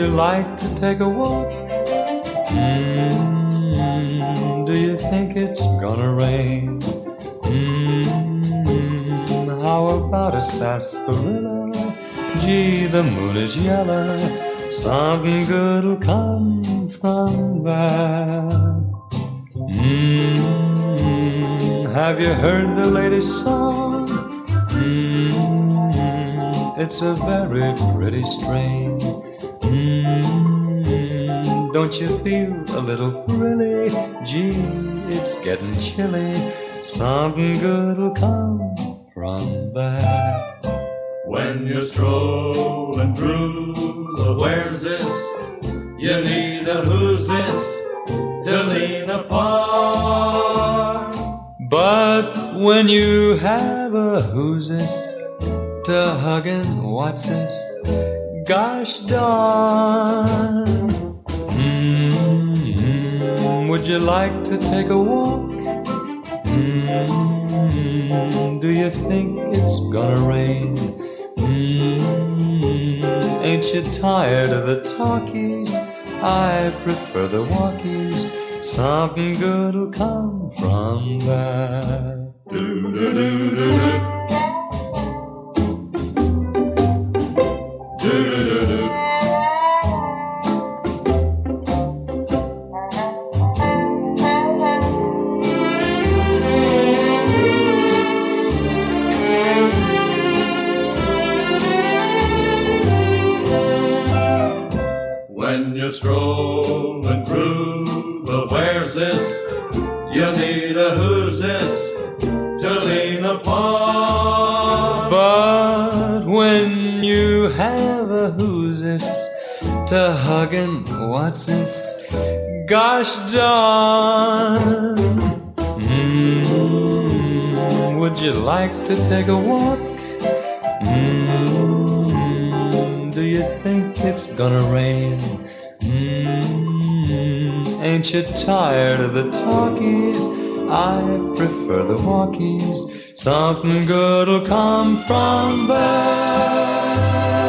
you like to take a walk? Do you think it's gonna rain? How about a sarsaparilla? Gee, the moon is yellow. Something good'll come from that. Have you heard the latest song? It's a very pretty strain. Don't you feel a little thrilly? Gee, it's getting chilly. Something good'll come from that. When you're strolling through the where's this, you need a who's this to lean apart. But when you have a who's this to hug and what's this, gosh darn. Would you like to take a walk? Do you think it's gonna rain? Ain't you tired of the talkies? I prefer the walkies. Something good'll come from that. When you're strolling through the where's this, you need a who's this to lean upon. But when you have a who's this to hug and what's this, gosh darn. Would you like to take a walk? Do you think it's gonna rain? Ain't you tired of the talkies? I prefer the walkies. Something good'll come from that.